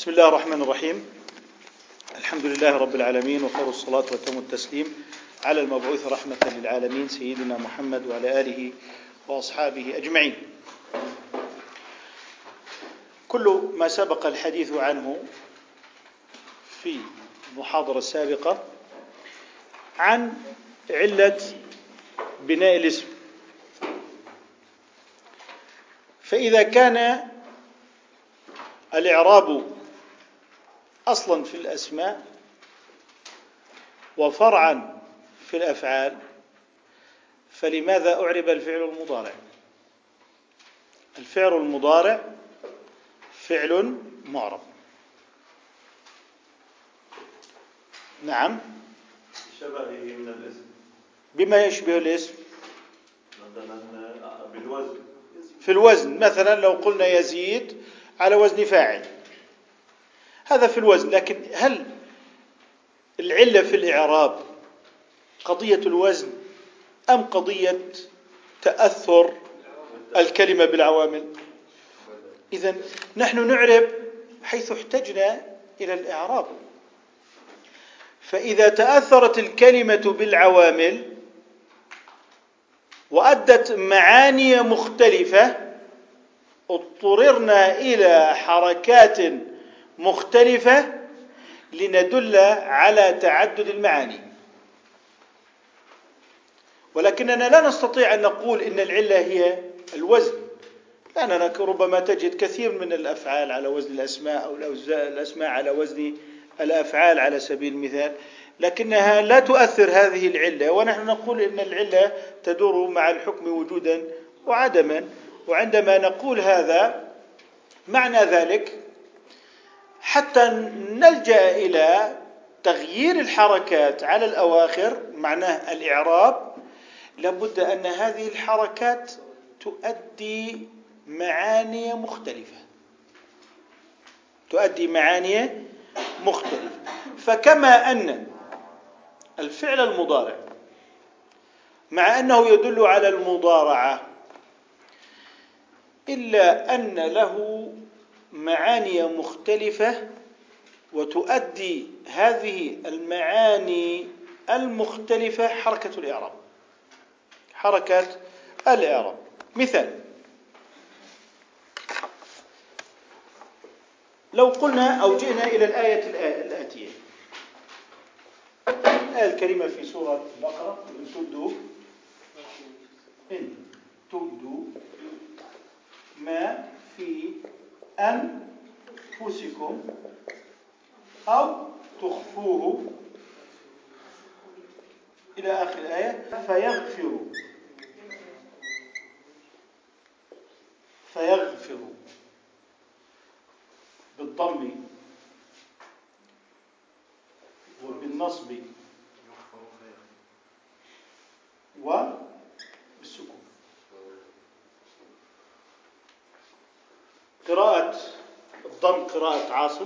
بسم الله الرحمن الرحيم. الحمد لله رب العالمين، وخير الصلاة وتم التسليم على المبعوث رحمة للعالمين سيدنا محمد وعلى آله وأصحابه أجمعين. كل ما سبق الحديث عنه في المحاضرة السابقة عن علة بناء الاسم، فإذا كان الإعراب أصلا في الأسماء وفرعا في الأفعال، فلماذا أعرب الفعل المضارع؟ الفعل المضارع فعل معرب. نعم، شبهه من الاسم. بما يشبه الاسم، مثلا بالوزن. في الوزن مثلا لو قلنا يزيد على وزن فاعل، هذا في الوزن. لكن هل العلة في الإعراب قضية الوزن أم قضية تأثر الكلمة بالعوامل؟ إذن نحن نعرب حيث احتجنا إلى الإعراب، فإذا تأثرت الكلمة بالعوامل وأدت معاني مختلفة اضطررنا إلى حركات مختلفة لندل على تعدد المعاني. ولكننا لا نستطيع أن نقول إن العلة هي الوزن، لأننا ربما تجد كثير من الأفعال على وزن الأسماء أو الأسماء على وزن الأفعال على سبيل المثال، لكنها لا تؤثر هذه العلة، ونحن نقول إن العلة تدور مع الحكم وجودا وعدما. وعندما نقول هذا معنى ذلك حتى نلجأ إلى تغيير الحركات على الأواخر، معناه الإعراب، لابد أن هذه الحركات تؤدي معاني مختلفة، فكما أن الفعل المضارع مع أنه يدل على المضارعة إلا أن له معاني مختلفة، وتؤدي هذه المعاني المختلفة حركة الإعراب. مثال: لو قلنا أو جئنا إلى الآية الآتية، الآية الكريمة في سورة البقرة: إن تبدوا ما في أنفسكم أو تخفوه إلى آخر الآية فيغفر بالضم وبالنصب وبالسكون. قراءة الضم قراءة عاصم،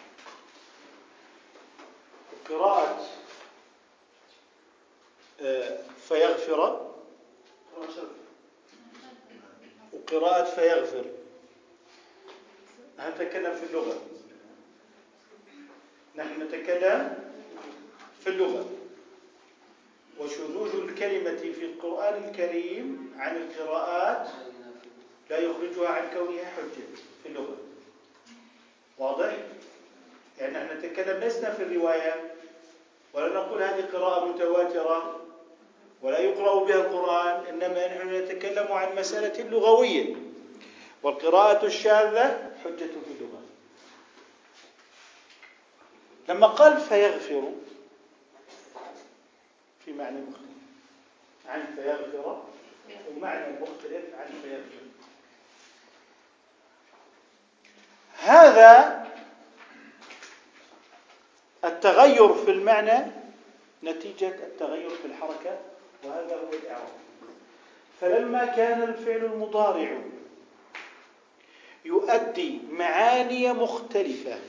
وقراءة فيغفر وقراءة فيغفر. نحن نتكلم في اللغة، وشذوذ الكلمة في القرآن الكريم عن القراءات لا يخرجها عن كونها حجة في اللغة. واضح؟ يعني نحن نتكلم لسنا في الرواية، ولا نقول هذه قراءة متواترة ولا يقرأ بها القرآن، إنما نحن نتكلم عن مسألة لغوية، والقراءة الشاذة حجة في اللغة. لما قال فيغفر في معنى مختلف عن فيغفر، ومعنى مختلف عن فيغفر. هذا التغير في المعنى نتيجة التغير في الحركة، وهذا هو الإعراب. فلما كان الفعل المضارع يؤدي معاني مختلفة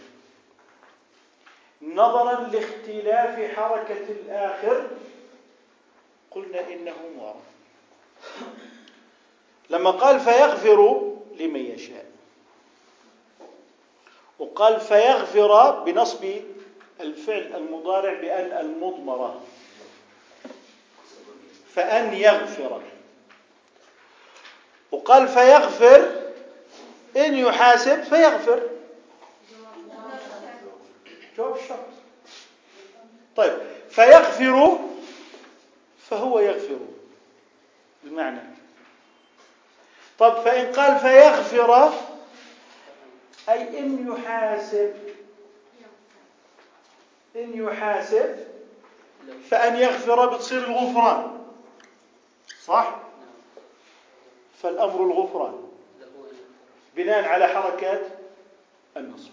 نظرا لاختلاف حركة الآخر، قلنا إنه معرب. لما قال فيغفر لمن يشاء، وقال فيغفر بنصب الفعل المضارع بأن المضمرة، فأن يغفر. وقال فيغفر إن يحاسب فيغفر، جواب الشرط. طيب فيغفر فهو يغفر المعنى. طب فإن قال فيغفر أي إن يحاسب، إن يحاسب فأن يغفر بتصير الغفران، صح؟ فالأمر الغفران بناء على حركات النصب.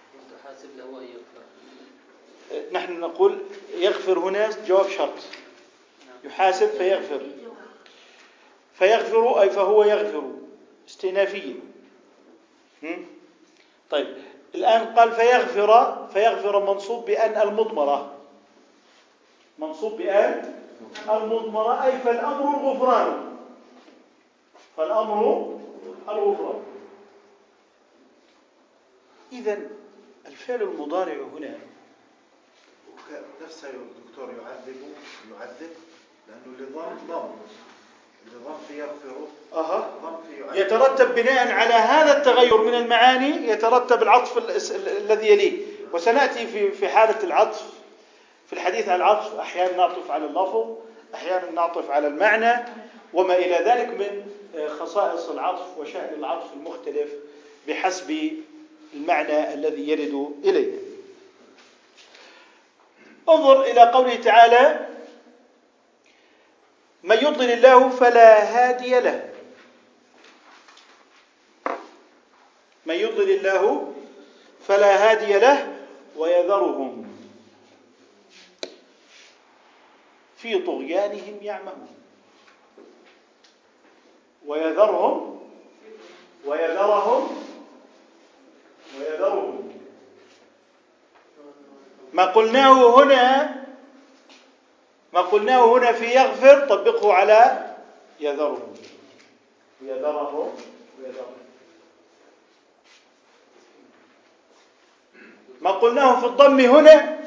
نحن نقول يغفر هنا جواب شرط، يحاسب فيغفر، فيغفر أي فهو يغفر استئنافية. طيب الآن قال فيغفر، فيغفر منصوب بأن المضمرة، منصوب بأن المضمرة أي فالأمر الغفران، فالأمر الغفران. إذن الفعل المضارع هنا نفسه الدكتور يعذب لأنه لضم في يغفر يترتب بناء على هذا التغير من المعاني يترتب العطف الذي يليه. وسنأتي في حالة العطف في الحديث عن العطف أحيانا نعطف على اللفظ، أحيانا نعطف على المعنى، وما إلى ذلك من خصائص العطف وشأن العطف المختلف بحسب المعنى الذي يرد إليه. انظر إلى قوله تعالى من يضلل الله فلا هادي له، من يضلل الله فلا هادي له ويذرهم في طغيانهم يعمهون، ويذرهم ما قلناه هنا في يغفر طبقه على يذرهم، ما قلناه في الضم هنا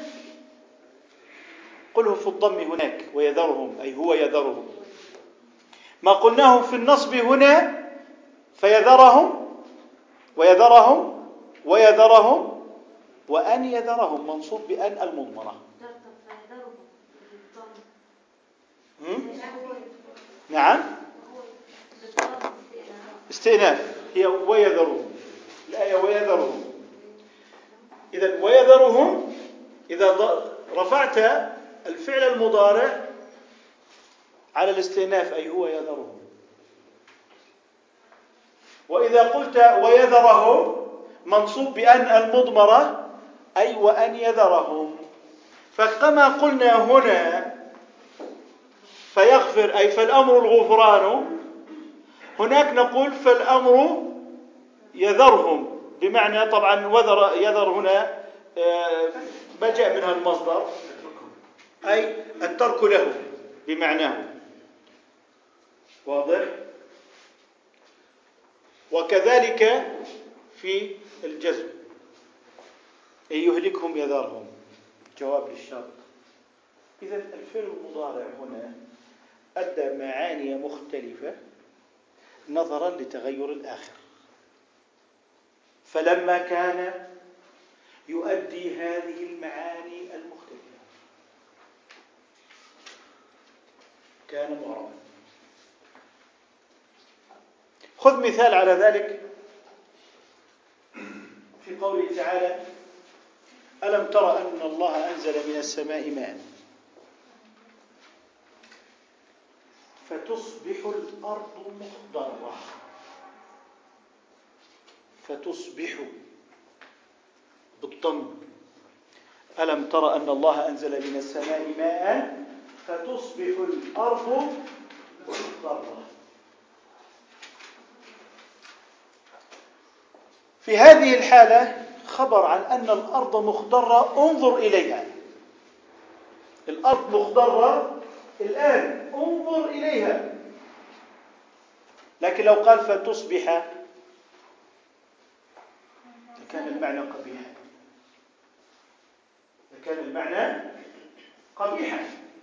قله في الضم هناك ويذرهم أي هو يذرهم. ما قلناه في النصب هنا فيذرهم ويذرهم وأن يذرهم منصوب بأن المضمرة. نعم استئناف هي ويذرهم، الآية ويذرهم. إذن ويذرهم إذا رفعت الفعل المضارع على الاستئناف أي هو يذرهم، وإذا قلت ويذرهم منصوب بأن المضمرة أي وأن يذرهم. فكما قلنا هنا فيغفر أي فالأمر الغفران، هناك نقول فالأمر يذرهم، بمعنى طبعا يذر هنا ما جاء منها المصدر أي الترك له بمعناه، واضح؟ وكذلك في الجزم أي يهلكهم يذرهم جواب للشرط. إذن الفعل المضارع هنا أدى معاني مختلفة نظرا لتغير الآخر، فلما كان يؤدي هذه المعاني المختلفة كان معربا. خذ مثال على ذلك في قوله تعالى ألم تر أن الله أنزل من السماء ماء فتصبح الأرض مخضرة، فتصبح بالضم. ألم تر أن الله أنزل من السماء ماء فتصبح الأرض مخضرة. في هذه الحالة خبر عن أن الأرض مخضرة، انظر إليها، الأرض مخضرة الآن انظر إليها. لكن لو قال فتصبح كان المعنى قبيحا، إذا كان المعنى قبيحا،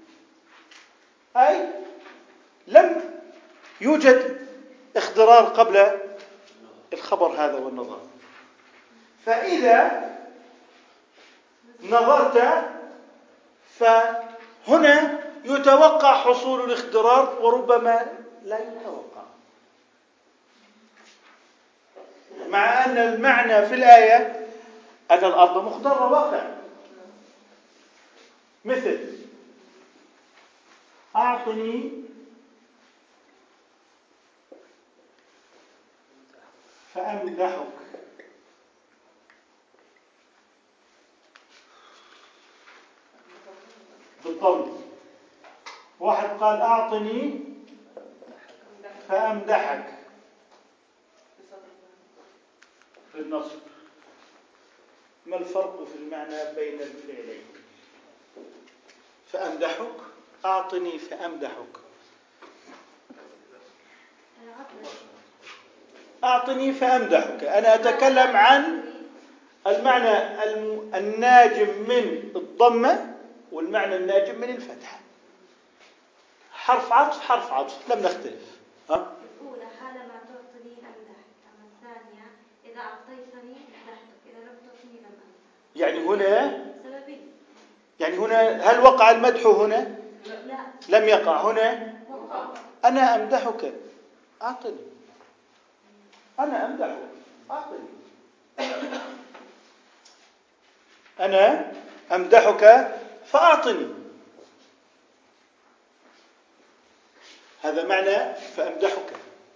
أي لم يوجد اخضرار قبل الخبر هذا والنظر. فإذا نظرت فهنا يتوقع حصول الاخضرار وربما لا يتوقع، مع أن المعنى في الآية أن الأرض مخضرة واقع. مثل أعطني فأمدحك، بالضبط. واحد قال أعطني فأمدحك بالنصب. ما الفرق في المعنى بين الفعلين؟ فأمدحك، أعطني فأمدحك. أعطني فأمدحك، أنا أتكلم عن المعنى الناجم من الضمة والمعنى الناجم من الفتحة. حرف عطف حرف عطف، لم نختلف. الأولى حالما تعطني أمدحك، أما الثانية إذا أعطيتني مدحتك، إذا لم تعطني لم أمدحك. يعني هنا سببي. يعني هنا هل وقع المدح هنا؟ لا. لم يقع هنا. أنا أمدحك أعطني، أنا أمدحك أعطني، أنا أمدحك فأعطني. هذا معنى فأمدحك.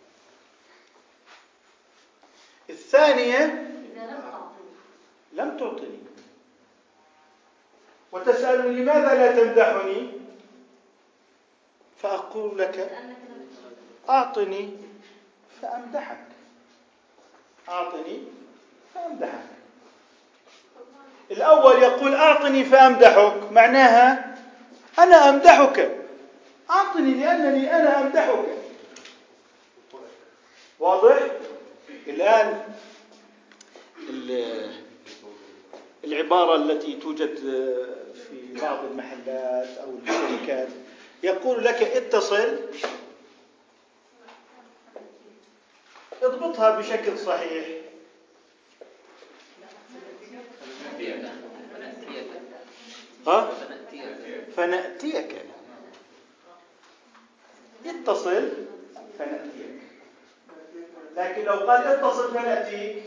الثانية لم تعطني وتسألني لماذا لا تمدحني، فأقول لك أعطني فأمدحك، أعطني فأمدحك. الأول يقول أعطني فأمدحك، معناها أنا أمدحك، أعطني لأنني أنا أمدحك. واضح؟ الآن العبارة التي توجد في بعض المحلات أو الشركات يقول لك اتصل، اضبطها بشكل صحيح. فنأتيك، اتصل فنأتيك. لكن لو قال اتصل فنأتيك،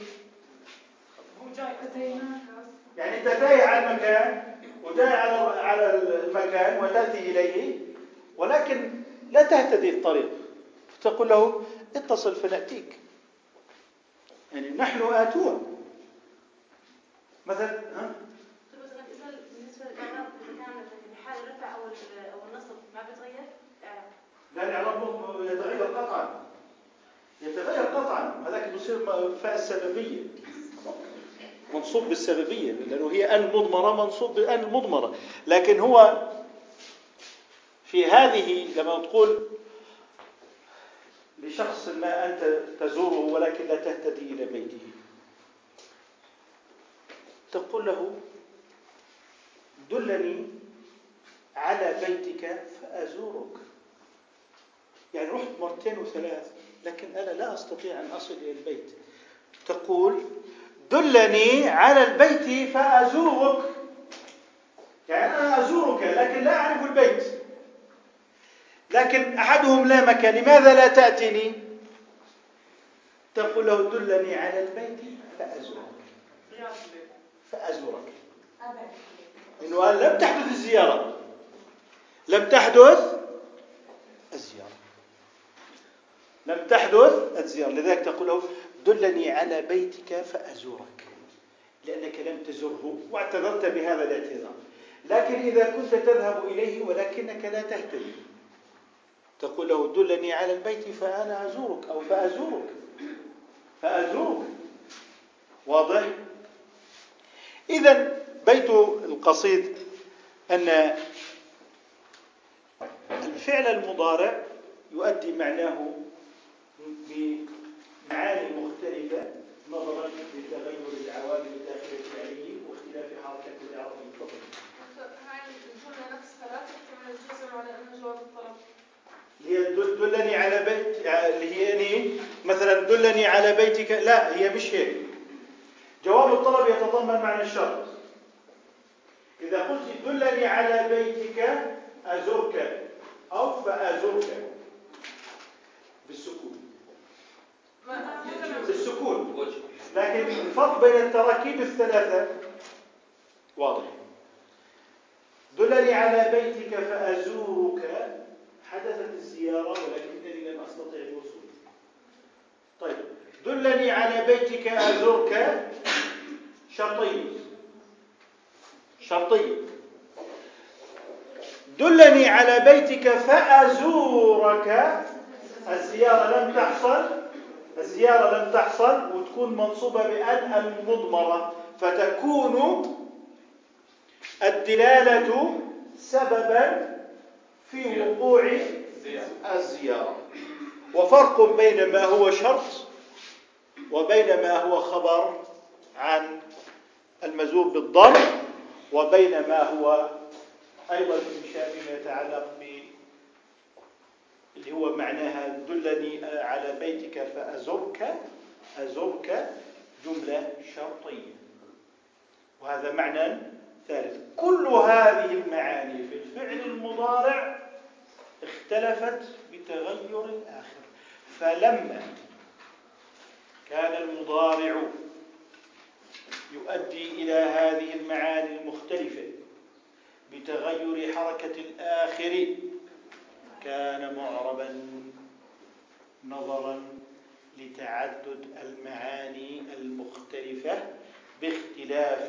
يعني أنت تايه عن المكان وجاي على المكان وتأتي إليه، ولكن لا تهتدي الطريق، تقول له اتصل فنأتيك، يعني نحن آتوه مثلا. بالنسبة للإعراب إذا كان بحال الرفع أو النصب ما بيتغير الإعراب؟ لا، الإعراب يتغير قطعا، يتغير قطعا. هذاك بصير فاء السببية، منصوب بالسببية، لأنه هي أن مضمرة منصوب بأن المضمرة. لكن هو في هذه لما تقول لشخص ما أنت تزوره ولكن لا تهتدي إلى بيته، تقول له دلني على بيتك فأزورك. يعني رحت مرتين وثلاث لكن أنا لا أستطيع أن أصل إلى البيت، تقول دلني على البيت فأزورك، يعني أنا أزورك لكن لا أعرف البيت. لكن أحدهم لا مكان، لماذا لا تأتيني؟ تقول له دلني على البيت فأزورك. إنه لم تحدث الزيارة، لم تحدث الزيارة، لذلك تقول له دلني على بيتك فأزورك، لأنك لم تزره واعتذرت بهذا الاعتذار. لكن إذا كنت تذهب إليه ولكنك لا تهتدي، تقول له دلني على البيت فأنا أزورك أو فأزورك. واضح؟ إذن بيت القصيد أن الفعل المضارع يؤدي معناه بمعاني مختلفة نظرا لتغير العوامل دلني على بيتك، لا هي مش هيك. جواب الطلب يتضمن معنى الشرط. إذا قلت دلني على بيتك أزرك أو فأزرك بالسكون، لكن الفرق بين التراكيب الثلاثة واضح. دلني على بيتك فأزورك، حدثت الزيارة ولكنني لم أستطع الوصول. طيب دلني على بيتك أزورك شرطي. دلني على بيتك فأزورك، الزيارة لم تحصل وتكون منصوبة بأن المضمرة، فتكون الدلالة سببا في وقوع الزيارة. وفرق بين ما هو شرط وبين ما هو خبر عن المزور بالضم، وبين ما هو أيضا إنشاء فيما يتعلق اللي هو معناها دلني على بيتك فأزرك جملة شرطية، وهذا معنى ثالث. كل هذه المعاني في الفعل المضارع اختلفت بتغير آخر. فلما كان المضارع يؤدي إلى هذه المعاني المختلفة بتغير حركة الآخر كان معربا نظرا لتعدد المعاني المختلفة باختلاف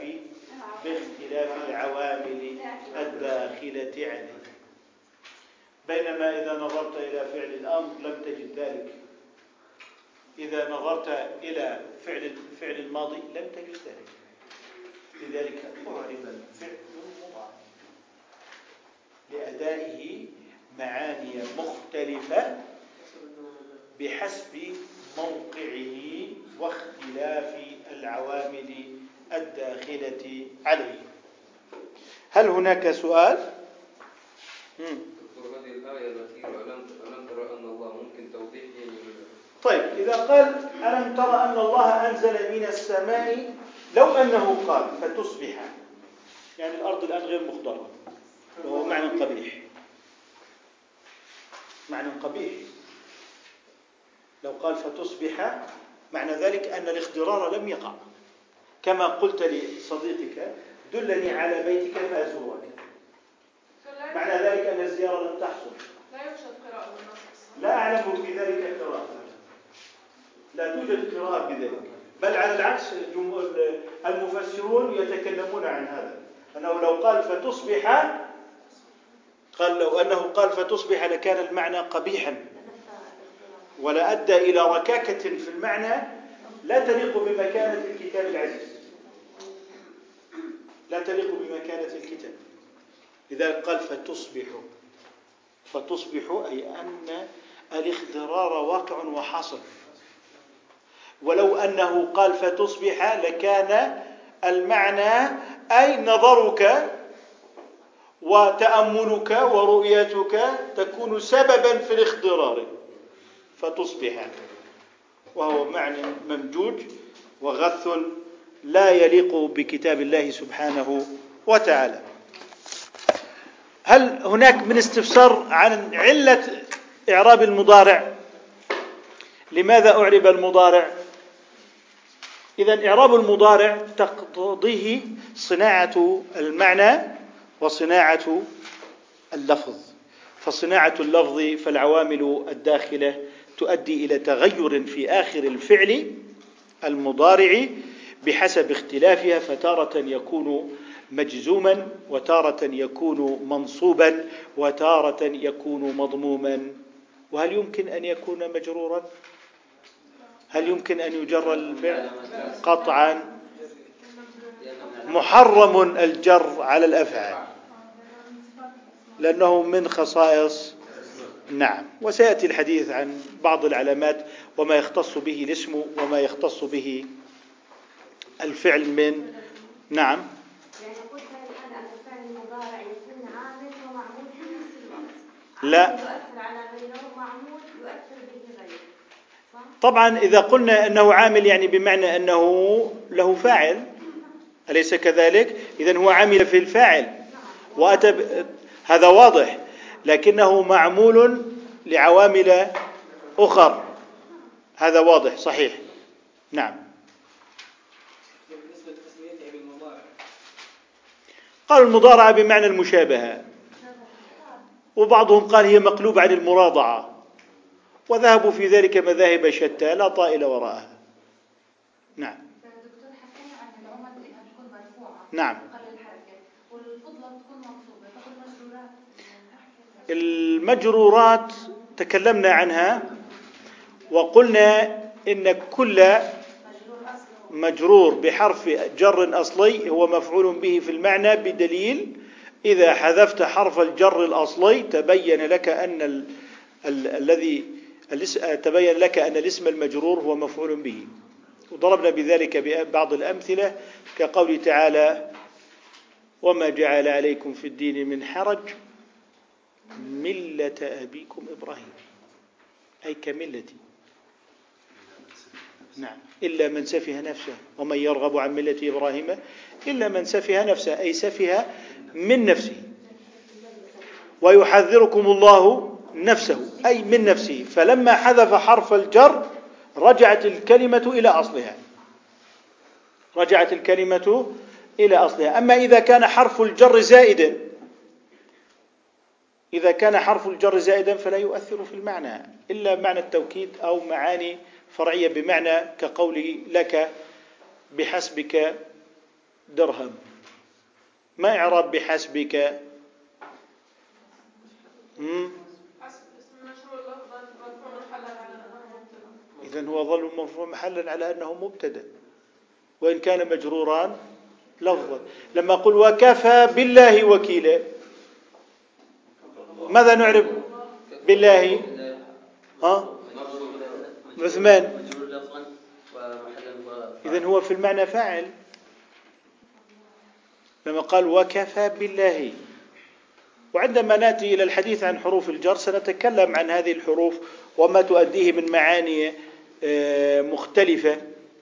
العوامل الداخلة عليه. بينما إذا نظرت إلى فعل الأمر لم تجد ذلك، إذا نظرت إلى فعل الماضي لم تجد ذلك. لذلك أعرب الفعل المضارع لأدائه معاني مختلفة بحسب موقعه واختلاف العوامل الداخلة عليه. هل هناك سؤال؟ هذه الآية الأخيرة ألم ترى أن الله ممكن توضيح طيب إذا قال ألم ترى أن الله أنزل من السماء، لو أنه قال فتصبح، يعني الأرض الآن غير مخضرة، وهو معنى قبيح. لو قال فتصبح معنى ذلك أن الاخضرار لم يقع، كما قلت لصديقك دلني على بيتك فأزورك، معنى ذلك أن الزيارة لم تحصل. لا يوجد قراءة بالنص. لا أعلم بذلك قراءة، لا توجد قراءة بذلك، بل على العكس المفسرون يتكلمون عن هذا، أنه لو قال فتصبح، لو أنه قال فتصبح لكان المعنى قبيحا ولا أدى إلى ركاكة في المعنى لا تليق بمكانة الكتاب العزيز، لا تليق بمكانة الكتاب. إذا قال فتصبح أي أن الاخضرار واقع وحاصل. ولو أنه قال فتصبح لكان المعنى أي نظرك وتأملك ورؤيتك تكون سببا في الاخضرار فتصبح، وهو معنى ممجوج وغث لا يليق بكتاب الله سبحانه وتعالى. هل هناك من استفسار عن علة إعراب المضارع؟ لماذا أعرب المضارع؟ إذن إعراب المضارع تقتضيه صناعة المعنى وصناعة اللفظ. فصناعة اللفظ فالعوامل الداخلة تؤدي إلى تغير في آخر الفعل المضارع بحسب اختلافها، فتارة يكون مجزوما وتارة يكون منصوبا وتارة يكون مضموما. وهل يمكن أن يكون مجرورا؟ هل يمكن أن يجر الفعل؟ قطعا محرم الجر على الأفعال لأنه من خصائص. نعم، وسيأتي الحديث عن بعض العلامات وما يختص به الاسم وما يختص به الفعل من. نعم، يعني قلت الآن أن الفعل المضارع يكون عامل ومعمول في نفس الوقت. لا، يؤثر على غيره ومعمول يؤثر به غيره، صح؟ طبعا إذا قلنا أنه عامل يعني بمعنى أنه له فاعل، أليس كذلك؟ إذن هو عمل في الفاعل هذا واضح، لكنه معمول لعوامل أخر، هذا واضح صحيح. نعم. بالنسبة لتسميته بالمضارع، قالوا المضارعة بمعنى المشابهة، وبعضهم قال هي مقلوب عن المراضعة، وذهبوا في ذلك مذاهب شتى لا طائل وراءها. نعم. دكتور حكينا عن العمد انها تكون مرفوعه نعم. تقلل الحركه، والفضله بتكون منصوبه، طب المجرورات؟ المجرورات تكلمنا عنها وقلنا إن كل مجرور بحرف جر أصلي هو مفعول به في المعنى، بدليل إذا حذفت حرف الجر الأصلي تبين لك أن الاسم المجرور هو مفعول به. وضربنا بذلك ببعض الأمثلة كقول تعالى: وما جعل عليكم في الدين من حرج ملة أبيكم إبراهيم، أي كملتي. نعم. إلا من سفه نفسه، ومن يرغب عن ملة إبراهيم إلا من سفه نفسه، أي سفه من نفسه. ويحذركم الله نفسه، أي من نفسه. فلما حذف حرف الجر رجعت الكلمة إلى أصلها. أما إذا كان حرف الجر زائدا فلا يؤثر في المعنى إلا معنى التوكيد أو معاني فرعية، بمعنى كقولي لك بحسبك درهم. ما إعراب بحسبك؟ إذن هو ظل مرفوع محلا على أنه مبتدأ، وإن كان مجروران لفظا. لما أقول وكفى بالله وكيلا، ماذا نعرف بالله؟ عثمان. إذن هو في المعنى فاعل. لما قال وكفى بالله. وعندما نأتي إلى الحديث عن حروف الجر سنتكلم عن هذه الحروف وما تؤديه من معاني مختلفة،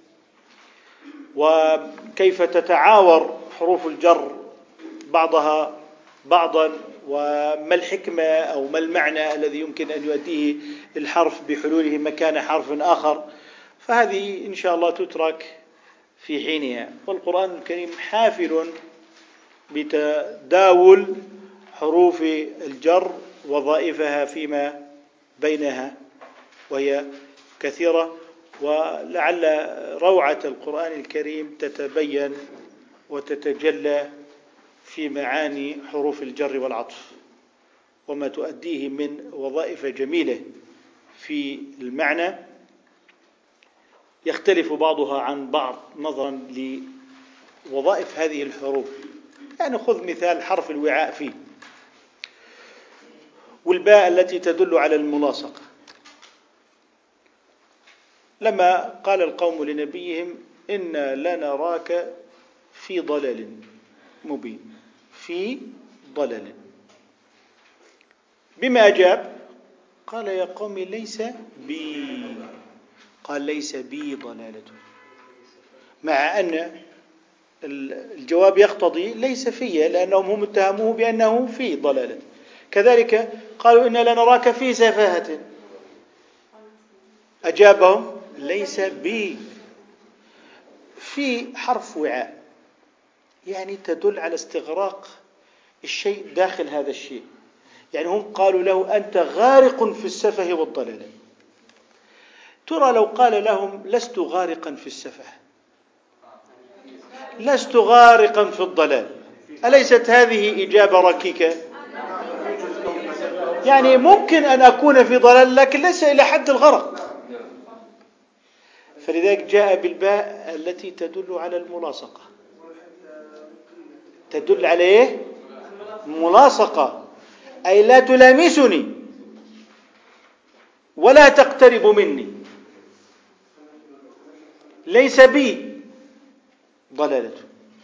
وكيف تتعاور حروف الجر بعضها بعضا، وما الحكمة أو ما المعنى الذي يمكن أن يؤديه الحرف بحلوله مكان حرف آخر. فهذه إن شاء الله تترك في حينها. والقرآن الكريم حافل بتداول حروف الجر وظائفها فيما بينها، وهي كثيرة، ولعل روعة القرآن الكريم تتبين وتتجلى في معاني حروف الجر والعطف وما تؤديه من وظائف جميلة في المعنى، يختلف بعضها عن بعض نظرا لوظائف هذه الحروف. يعني خذ مثال حرف الوعاء فيه، والباء التي تدل على الملاصقة. لما قال القوم لنبيهم إنا لنراك في ضلال مبين، في ضلال، بما أجاب؟ قال يا قوم ليس بي، قال ليس بي ضلالة، مع أن الجواب يقتضي ليس فيه، لأنهم هم اتهموه بأنه في ضلالة. كذلك قالوا إنا لنراك في سفاهة، أجابهم ليس بي. في حرف وعاء يعني تدل على استغراق الشيء داخل هذا الشيء. يعني هم قالوا له أنت غارق في السفه والضلال. ترى لو قال لهم لست غارقا في السفه، لست غارقا في الضلال، أليست هذه إجابة ركيكة؟ يعني ممكن أن أكون في ضلال لكن ليس إلى حد الغرق. فلذلك جاء بالباء التي تدل على الملاصقة. تدل عليه ملاصقة، أي لا تلامسني ولا تقترب مني، ليس بي ضلالة.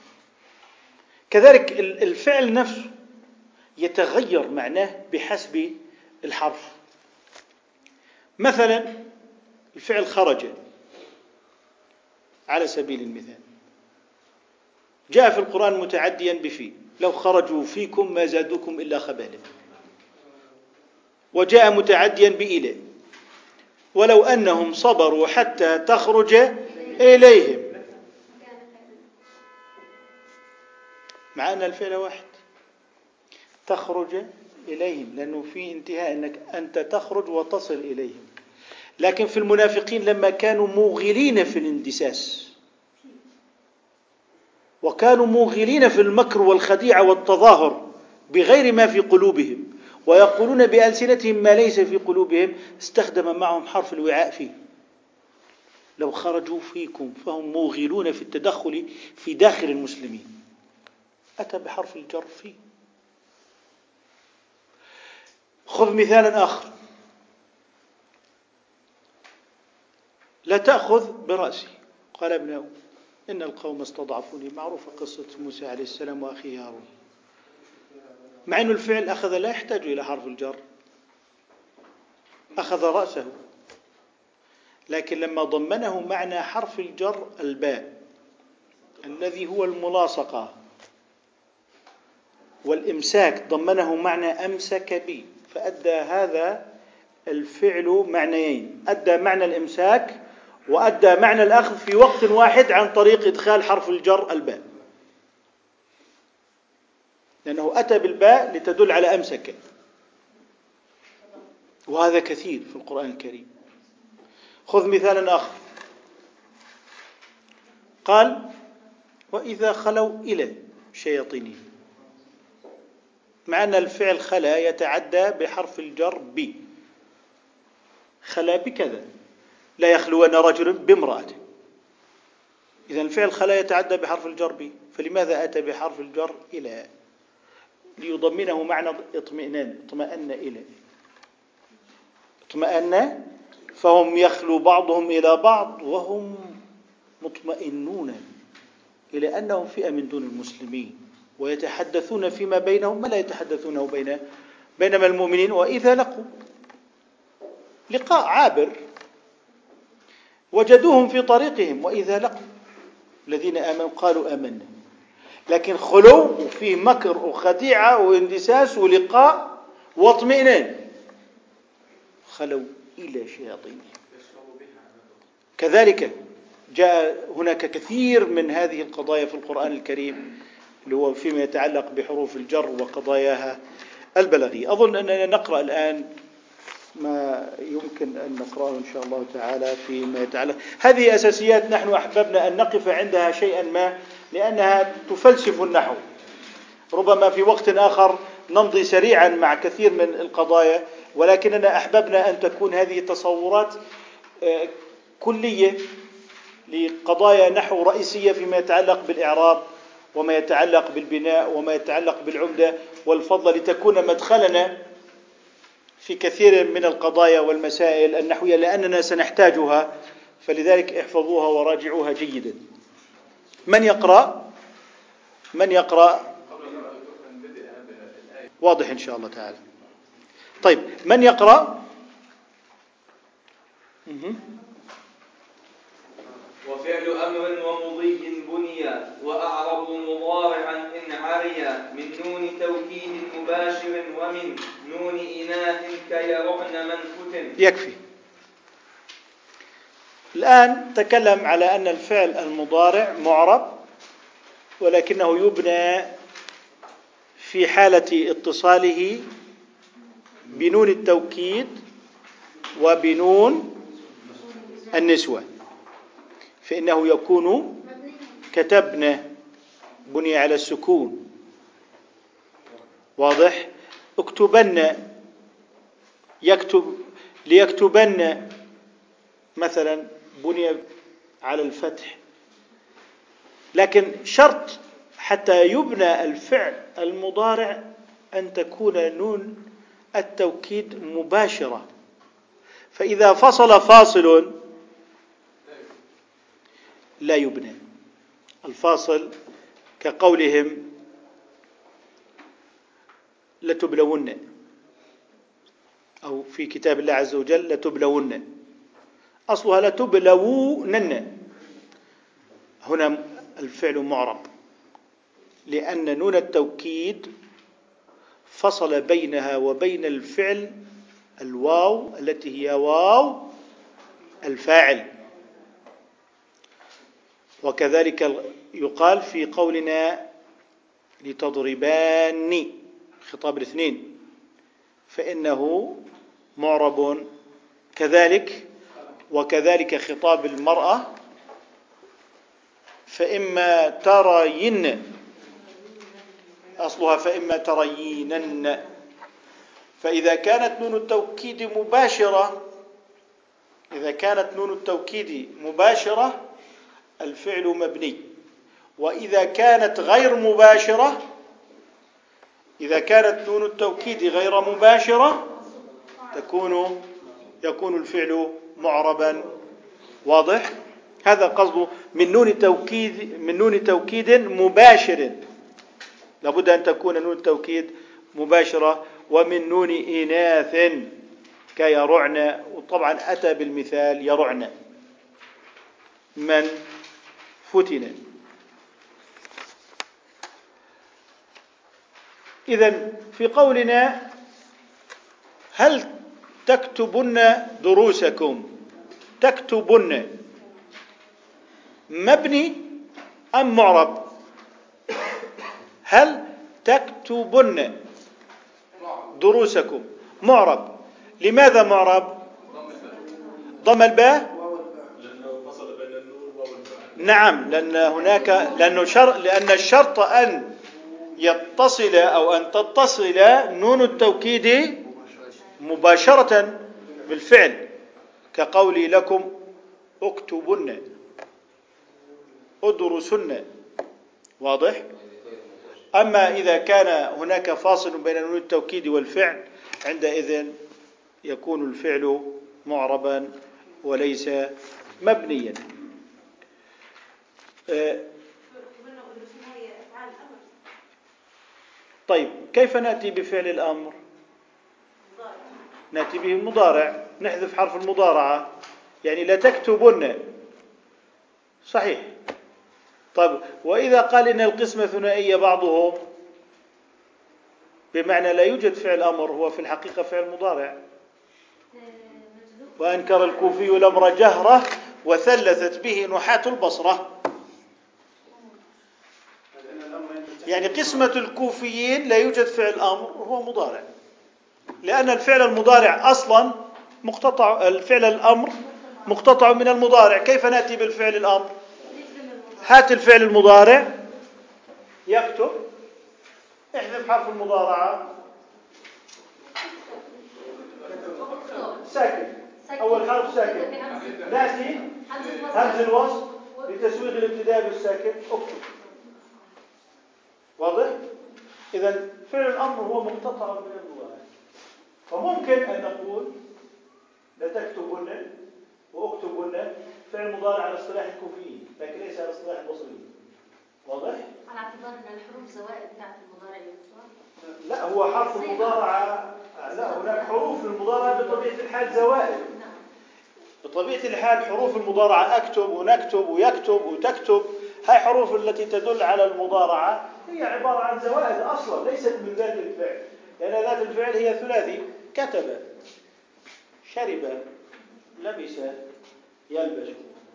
كذلك الفعل نفسه يتغير معناه بحسب الحرف. مثلا الفعل خرج على سبيل المثال جاء في القرآن متعديا بفي، لو خرجوا فيكم ما زادوكم إلا خبالا، وجاء متعديا بإلى، ولو أنهم صبروا حتى تخرج إليهم، مع أن الفعل واحد تخرج إليهم، لأنه في انتهاء أنك أنت تخرج وتصل إليهم. لكن في المنافقين لما كانوا موغلين في الاندساس وكانوا موغلين في المكر والخديعة والتظاهر بغير ما في قلوبهم ويقولون بألسنتهم ما ليس في قلوبهم، استخدم معهم حرف الوعاء فيه. لو خرجوا فيكم فهم موغلون في التدخل في داخل المسلمين، أتى بحرف الجر فيه. خذ مثالا آخر، لا تأخذ برأسي، قال ابنه إن القوم استضعفوني، معروفة قصة موسى عليه السلام وأخيه هارون، مع أن الفعل أخذ لا يحتاج إلى حرف الجر، أخذ رأسه، لكن لما ضمنه معنى حرف الجر الباء الذي هو الملاصقة والإمساك، ضمنه معنى أمسك بي، فأدى هذا الفعل معنيين، أدى معنى الإمساك وأدى معنى الأخذ في وقت واحد عن طريق إدخال حرف الجر الباء، لأنه أتى بالباء لتدل على أمسك، وهذا كثير في القرآن الكريم. خذ مثالا آخر، قال وإذا خلوا إلى شياطينهم، مع أن الفعل خلا يتعدى بحرف الجر بي، خلا بكذا، لا يخلون رجل بامرأته، إذا الفعل خلا يتعدى بحرف الجر بي، فلماذا أتى بحرف الجر إلى؟ ليضمنه معنى اطمئنان، اطمأن إلى، اطمأن، فهم يخلو بعضهم إلى بعض وهم مطمئنون إلى أنهم فئة من دون المسلمين، ويتحدثون فيما بينهم ما لا يتحدثونه بينما المؤمنين وإذا لقوا لقاء عابر وجدوهم في طريقهم، وإذا لقوا الذين آمنوا قالوا آمنا، لكن خلو وفيه مكر وخديعة واندساس ولقاء واطمئنان، خلوا إلى شياطينهم. كذلك جاء هناك كثير من هذه القضايا في القرآن الكريم اللي هو فيما يتعلق بحروف الجر وقضاياها البلاغية. أظن أننا نقرأ الآن ما يمكن أن نقرأه إن شاء الله تعالى فيما يتعلق، هذه أساسيات نحن أحببنا أن نقف عندها شيئا ما لأنها تفلسف النحو، ربما في وقت آخر نمضي سريعا مع كثير من القضايا، ولكننا أحببنا أن تكون هذه تصورات كلية لقضايا نحو رئيسية فيما يتعلق بالإعراب وما يتعلق بالبناء وما يتعلق بالعمدة والفضل، لتكون مدخلنا في كثير من القضايا والمسائل النحوية لأننا سنحتاجها، فلذلك احفظوها وراجعوها جيدا. من يقرأ؟ واضح إن شاء الله تعالى. طيب من يقرأ؟ وفعل أمر ومضي بنيا وأعرب مضارعا إن عريا من نون توكيد مباشر ومن نون إناث كيرعن من فتن. يكفي. الآن تكلم على أن الفعل المضارع معرب ولكنه يبنى في حالة اتصاله بنون التوكيد وبنون النسوة، فإنه يكون كتبنا بني على السكون، واضح؟ اكتبن، يكتب، ليكتبن مثلا بني على الفتح، لكن شرط حتى يبنى الفعل المضارع أن تكون نون التوكيد مباشرة، فإذا فصل فاصل لا يبنى الفاصل، كقولهم لتبلون، أو في كتاب الله عز وجل لتبلون، أصلها لتبلونن. هنا الفعل معرب لأن نون التوكيد فصل بينها وبين الفعل الواو التي هي واو الفاعل. وكذلك يقال في قولنا لتضربان خطاب الاثنين فإنه معرب كذلك. وكذلك خطاب المرأة فإما ترين، أصلها فإما ترينن. فإذا كانت نون التوكيد مباشرة، إذا كانت نون التوكيد مباشرة الفعل مبني. وإذا كانت غير مباشرة، إذا كانت نون التوكيد غير مباشرة يكون الفعل معربا. واضح؟ هذا قصده من نون توكيد مباشر، لابد أن تكون نون التوكيد مباشرة. ومن نون إناث كيرعن، وطبعا أتى بالمثال يرعن من فتن. إذن في قولنا هل تكتبن دروسكم، تكتبن مبني أم معرب؟ هل تكتبن دروسكم معرب. لماذا معرب؟ ضم الباء. لأنه فصل بين النون والفاعل. نعم، لأن الشرط أن يتصل أو أن تتصل نون التوكيد مباشرة بالفعل، كقولي لكم اكتبن ادرسن. واضح؟ أما إذا كان هناك فاصل بين نون التوكيد والفعل عندئذ يكون الفعل معربا وليس مبنيا. طيب كيف نأتي بفعل الأمر؟ نأتي به المضارع، نحذف حرف المضارعة، يعني لا تكتبن. صحيح. طيب وإذا قال إن القسمة ثنائية بعضهم بمعنى لا يوجد فعل أمر، هو في الحقيقة فعل مضارع. وأنكر الكوفي الأمر جهرة وثلثت به نحاة البصرة. يعني قسمة الكوفيين لا يوجد فعل أمر وهو مضارع، لأن الفعل المضارع أصلا مقتطع، الفعل الأمر مقتطع من المضارع. كيف نأتي بالفعل الأمر؟ هات الفعل المضارع يكتب، احذف حرف المضارعة ساكن، أول حرف ساكن، نأتي همز الوصل لتسويغ الابتداء بالساكن اكتب. واضح؟ إذن فعل الأمر هو مقتطع من المضارع. فممكن أن نقول لتكتبن واكتبن فعل مضارع على اصطلاح الكوفيين لكن ليس على اصطلاح البصريين. واضح؟ على اعتبار ان الحروف زوائد بتاعت المضارع. لا، هو حرف المضارعة، لا، هناك حروف المضارعة بطبيعة الحال زوائد. بطبيعة الحال حروف المضارعة أكتب ونكتب ويكتب وتكتب، هاي حروف التي تدل على المضارعة هي عبارة عن زوائد أصلا، ليست من ذات الفعل، لأن ذات الفعل هي ثلاثي: كتب، شرب، لبس، يلبس،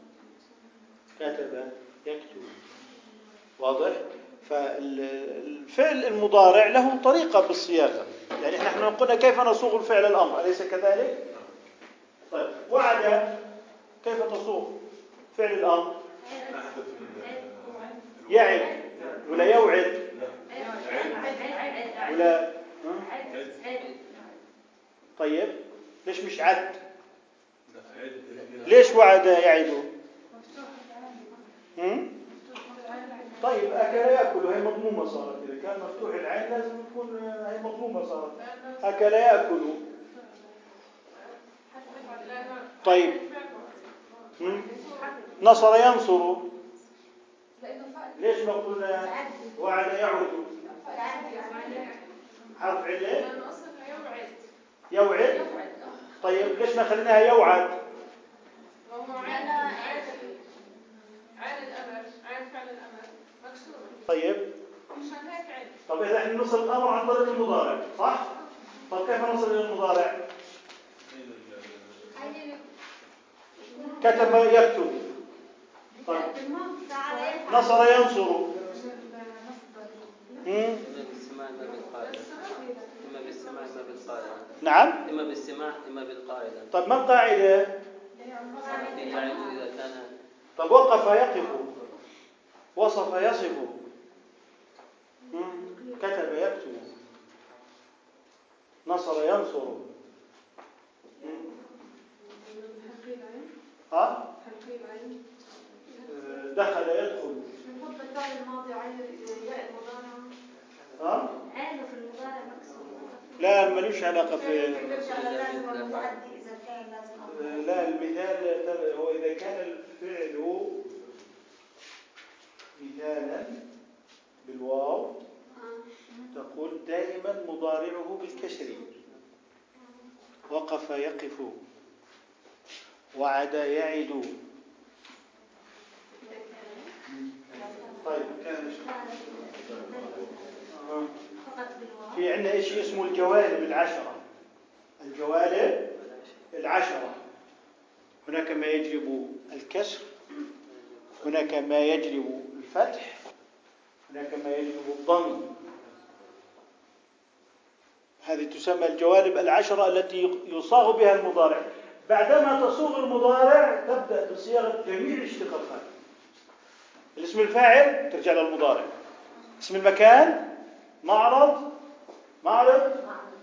كتب، يكتب. واضح؟ فالفعل المضارع له طريقة بالصياغة، يعني نحن قلنا كيف نصوغ الفعل الأمر، أليس كذلك؟ طيب وعد، كيف تصوغ فعل الأمر؟ يعد ولا يوعد ولا طيب ليش مش عد؟ ليش وعد يعد؟ طيب أكل يأكل، هي مضمومة صارت. إذا كان مفتوح العين لازم تكون هي مضمومة صارت. أكل يأكل. طيب نصر ينصر، ليش ما قلنا وعد يعود؟ حرف علة يوعد. طيب ليش ما خليناها يوعد؟ طيب مشان هيك عرف. طب إذا احنا نصل الأمر عن طريق المضارع صح؟ طب كيف نصل إلى المضارع؟ كتب يكتب. طيب نصر ينصر. إما بالسماع إما بالقاعدة. نعم. إما بالسماع إما بالقاعدة. طب ما القاعدة؟ إذا كان. طب وقف يقف، وصف يصف، كتب يكتب، نصر ينصر. ها؟ دخل يدخل. نحط الفعل الماضي عين ياء المضارع. ها؟ عينه في المضارع مكسور. لا ملوش علاقة في. بيرجع للازم والمؤدي إذا كان لازم. لا المثال هو إذا كان الفعل مثالا بالواو تقول دائما مضارعه بالكسر. وقف يقف، وعد يعد. طيب في عندنا شيء اسمه الجوانب العشرة. الجوانب العشرة هناك ما يجلب الكسر، هناك ما يجلب الفتح، هناك ما يجلب الضم. هذه تسمى الجوانب العشرة التي يصاغ بها المضارع. بعدما تصوغ المضارع تبدأ بصياغة جميع الاشتقاقات. الاسم الفاعل ترجع للمضارع، اسم المكان معرض معرض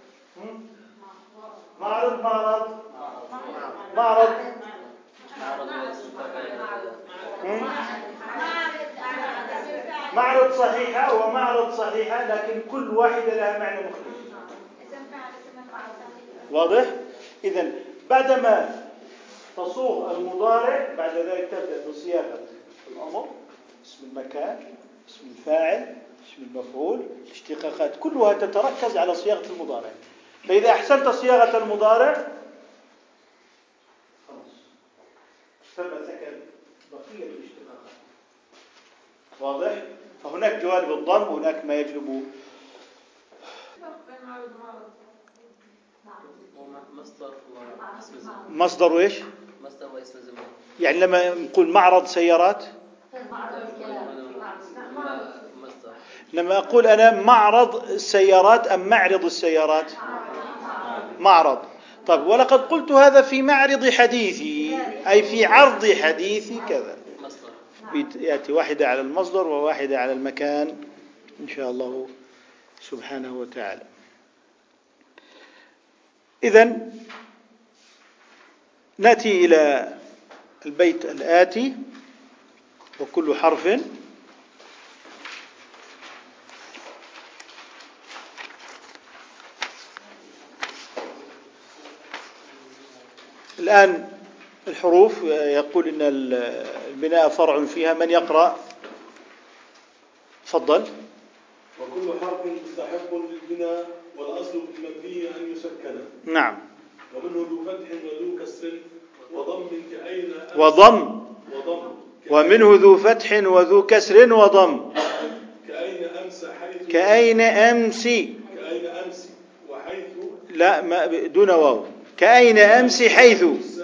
معرض معرض معرض معرض صحيحة ومعرض صحيحة، لكن كل واحدة لها معنى مختلف. واضح؟ إذن بعدما تصوغ المضارع بعد ذلك تبدأ بصياغة الأمر، اسم المكان، اسم الفاعل، اسم المفعول، الاشتقاقات كلها تتركز على صياغة المضارع. فإذا أحسنت صياغة المضارع خلاص ثبت لك بقية الاشتقاقات. واضح؟ فهناك جوانب الضم وهناك ما يجلب. مصدر وإيش؟ مصدر واسم زمان. يعني لما نقول معرض سيارات، لما أقول أنا معرض السيارات أم معرض السيارات؟ معرض. طيب ولقد قلت هذا في معرض حديثي أي في عرض حديثي كذا. يأتي واحدة على المصدر وواحدة على المكان إن شاء الله سبحانه وتعالى. إذن نأتي إلى البيت الآتي. وكل حرف الآن الحروف يقول إن البناء فرع فيها. من يقرأ؟ تفضل. وكل حرف مستحق للبناء والأصل في المبني أن يسكن. نعم. ومنه ذو فتح وذو كسر وضم كأين وضم. ومنه ذو فتح وذو كسر وضم. كأين أمس حيث. كأين أمس. كأين أمس وحيث. لا ما دون واو. كأين أمس حيث.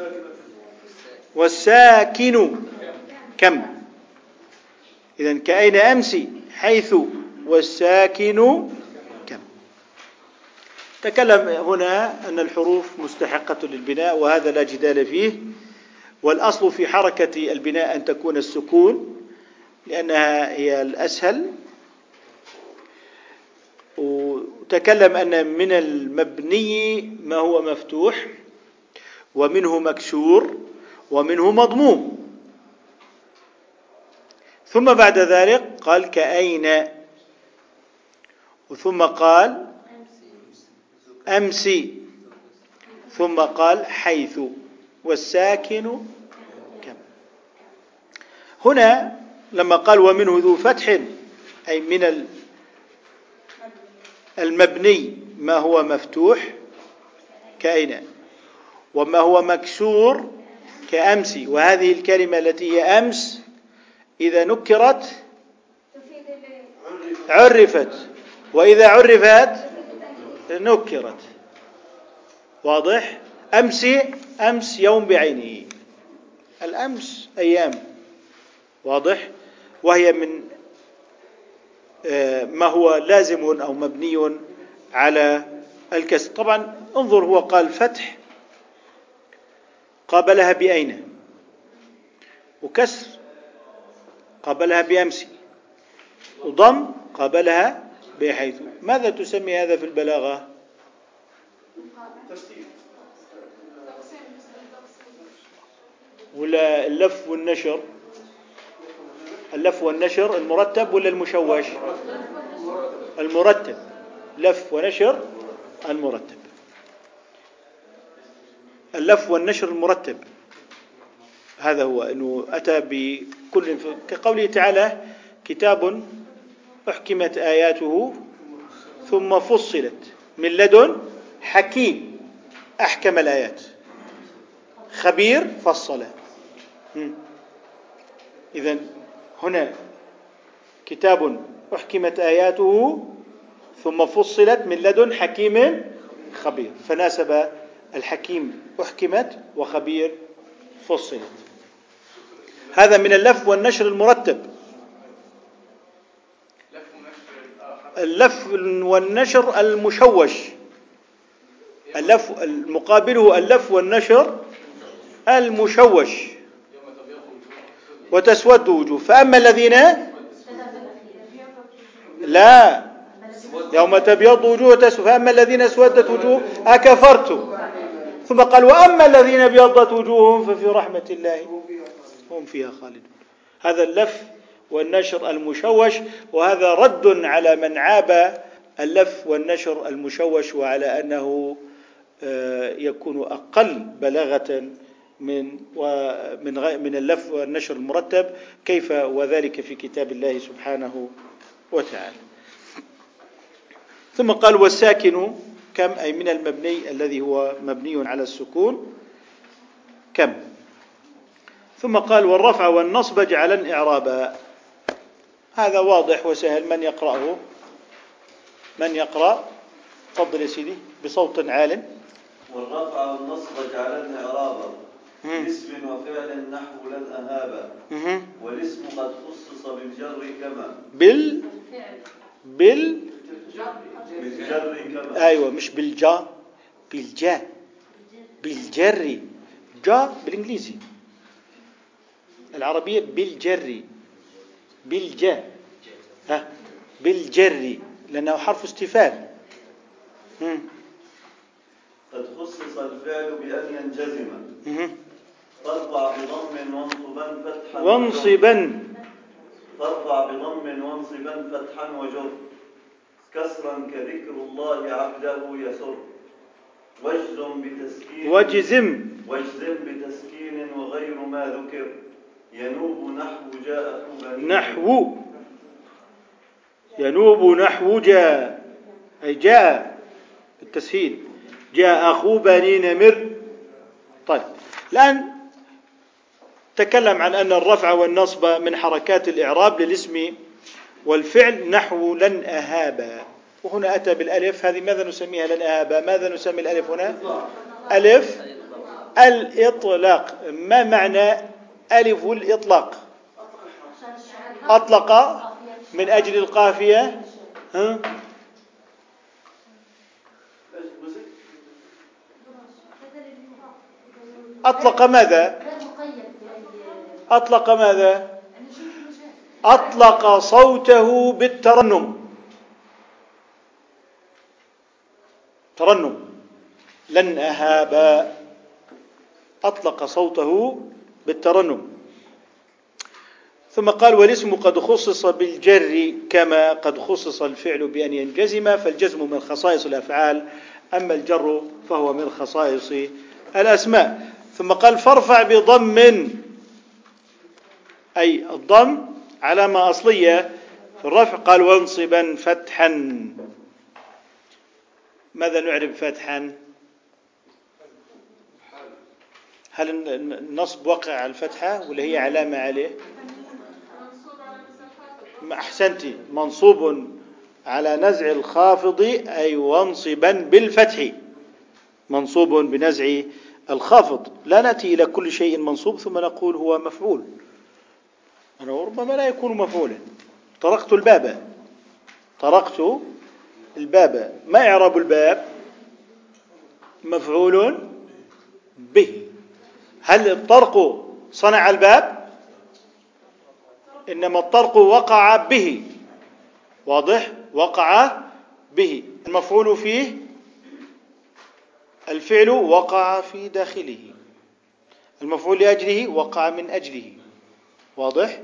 والساكن كم. إذن كأين أمس حيث والساكن كم. تكلم هنا أن الحروف مستحقة للبناء وهذا لا جدال فيه. والأصل في حركة البناء أن تكون السكون لأنها هي الأسهل. وتكلم أن من المبني ما هو مفتوح ومنه مكسور ومنه مضموم. ثم بعد ذلك قال كأين، ثم قال أمس، ثم قال حيث والساكن كم. هنا لما قال ومنه ذو فتح أي من المبني ما هو مفتوح كأين، وما هو مكسور كأمس. وهذه الكلمة التي هي أمس إذا نكرت عرفت، وإذا عرفت نكرت. واضح؟ أمس يوم بعينه، الأمس أيام. واضح؟ وهي من ما هو لازم أو مبني على الكسر. طبعا انظر، هو قال فتح قابلها بأين، وكسر قابلها بأمس، وضم قابلها بحيث. ماذا تسمي هذا في البلاغة؟ ولا اللف والنشر؟ اللف والنشر المرتب ولا المشوش؟ المرتب. لف ونشر المرتب، اللف والنشر المرتب. هذا هو أنه أتى بكل، كقوله تعالى: كتاب أحكمت آياته ثم فصلت من لدن حكيم أحكم الآيات خبير فصل. إذن هنا كتاب أحكمت آياته ثم فصلت من لدن حكيم خبير، فناسب الحكيم أحكمت وخبير فصلت. هذا من اللف والنشر المرتب. اللف والنشر المشوش، اللف المقابله اللف والنشر المشوش. وتسود وجوه. فأما الذين لا يوم تبيض وجوه وتسود، فأما الذين اسودت وجوه أكفرتم. ثم قال: وأما الذين ابيضت وجوههم ففي رحمة الله هم فيها خالدون. هذا اللف والنشر المشوش، وهذا رد على من عاب اللف والنشر المشوش، وعلى أنه يكون أقل بلاغة من اللف والنشر المرتب. كيف وذلك في كتاب الله سبحانه وتعالى. ثم قال: والساكن كم، أي من المبني الذي هو مبني على السكون كم. ثم قال: والرفع والنصب اجعلا إعرابا. هذا واضح وسهل. من يقرأه؟ من يقرأ؟ تفضل يا سيدي بصوت عال. والرفع والنصب اجعلا إعرابا باسم وفعل نحو لن أهابا. والاسم قد خصص بالجر كما بالجر كما. أيوة، مش بالجا، بالجر. جا بالإنجليزي، العربية بالجر، بالجر لأنه حرف استفهام. قد خصص الفعل بأن ينجزم ترفع بضم وانصبا فتحا وجر كسرا كذكر الله عبده يسر. واجزم بتسكين وغير ما ذكر ينوب نحو جاء، أي جاء بالتسهيل، جاء أخو بني نمر. طيب، الآن تكلم عن أن الرفع والنصب من حركات الإعراب للاسم والفعل، نحو لن أهابا. وهنا أتى بالألف، هذه ماذا نسميها؟ لن أهابا. ماذا نسمي الألف هنا؟ ألف الإطلاق. ما معنى ألف الإطلاق؟ أطلق من أجل القافية. أطلق ماذا؟ أطلق ماذا؟ أطلق صوته بالترنم. لن أهابا، أطلق صوته بالترنم. ثم قال: والاسم قد خصص بالجر كما قد خصص الفعل بأن ينجزم. فالجزم من خصائص الأفعال، أما الجر فهو من خصائص الأسماء. ثم قال: فارفع بضم، أي الضم علامة أصلية في الرفع. قال: وانصبا فتحا. ماذا نعرب فتحا؟ هل النصب وقع على الفتحة ولا هي علامة عليه؟ أحسنتي، منصوب على نزع الخافض أي وانصبا بالفتح، منصوب بنزع الخافض. لا نأتي إلى كل شيء منصوب ثم نقول هو مفعول، أنه ربما لا يكون مفعولا. طرقت الباب، طرقت الباب، ما إعراب الباب؟ مفعول به. هل الطرق صنع الباب؟ إنما الطرق وقع به، واضح؟ وقع به. المفعول فيه الفعل وقع في داخله، المفعول لأجله وقع من أجله، واضح؟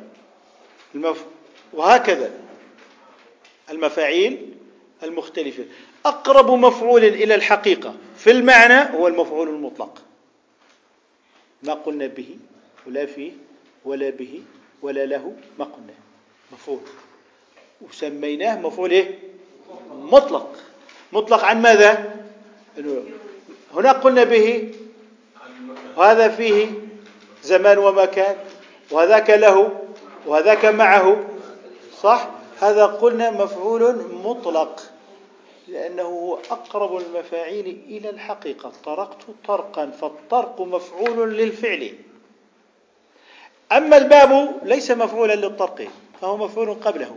وهكذا المفاعيل المختلفة. أقرب مفعول إلى الحقيقة في المعنى هو المفعول المطلق، ما قلنا به ولا فيه ولا به ولا له، ما قلنا مفعول، وسميناه مفعول مطلق. مطلق عن ماذا؟ هنا قلنا به، وهذا فيه زمان ومكان، وهذاك له وهذاك معه، صح؟ هذا قلنا مفعول مطلق لأنه هو أقرب المفاعيل إلى الحقيقة. طرقت طرقا، فالطرق مفعول للفعل. أما الباب ليس مفعولا للطرق، فهو مفعول قبله.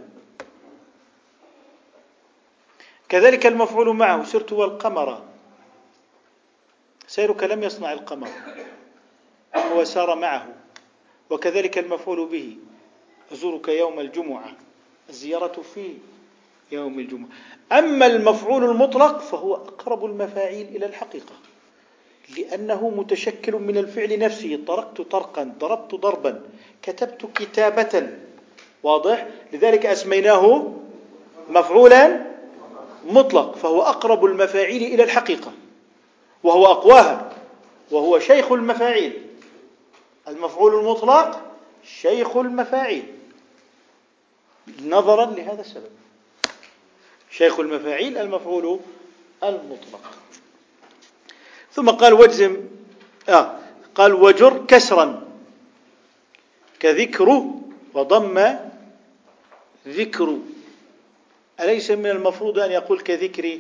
كذلك المفعول معه، سرت والقمر، سيرك لم يصنع القمر، هو سار معه. وكذلك المفعول به، أزورك يوم الجمعة، الزيارة في يوم الجمعة. أما المفعول المطلق فهو أقرب المفاعيل إلى الحقيقة، لأنه متشكل من الفعل نفسه. طرقت طرقا، ضربت ضربا، كتبت كتابة، واضح؟ لذلك أسميناه مفعولا مطلق، فهو أقرب المفاعيل إلى الحقيقة، وهو أقواها، وهو شيخ المفاعيل. المفعول المطلق شيخ المفاعيل نظرا لهذا السبب، شيخ المفاعيل المفعول المطلق. ثم قال واجزم، قال وجر كسرا كذكر وضم ذكر. أليس من المفروض أن يقول كذكري؟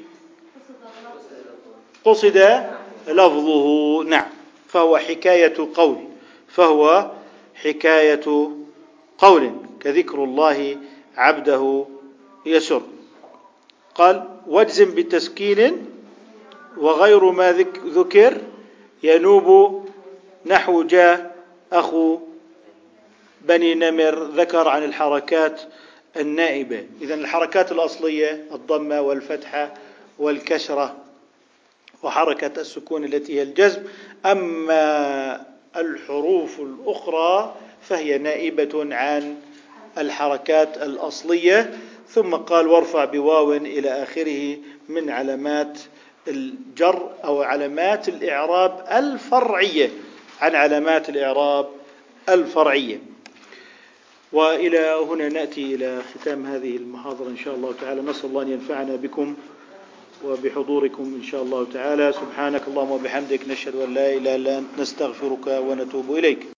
قصد لفظه، نعم، فهو حكاية قول، فهو حكاية قول، كذكر الله عبده يسر. قال واجزم بتسكين وغير ما ذكر ينوب، نحو جاء أخو بني نمر، ذكر عن الحركات النائبة. إذن الحركات الأصلية الضمة والفتحة والكسرة وحركة السكون التي هي الجزم. أما الحروف الأخرى فهي نائبة عن الحركات الأصلية. ثم قال وارفع بواو إلى آخره من علامات الجر أو علامات الإعراب الفرعية، عن علامات الإعراب الفرعية. وإلى هنا نأتي إلى ختام هذه المحاضرة إن شاء الله تعالى. نسأل الله أن ينفعنا بكم وبحضوركم إن شاء الله تعالى. سبحانك اللهم وبحمدك، نشهد أن لا إله إلا أنت، نستغفرك ونتوب إليك.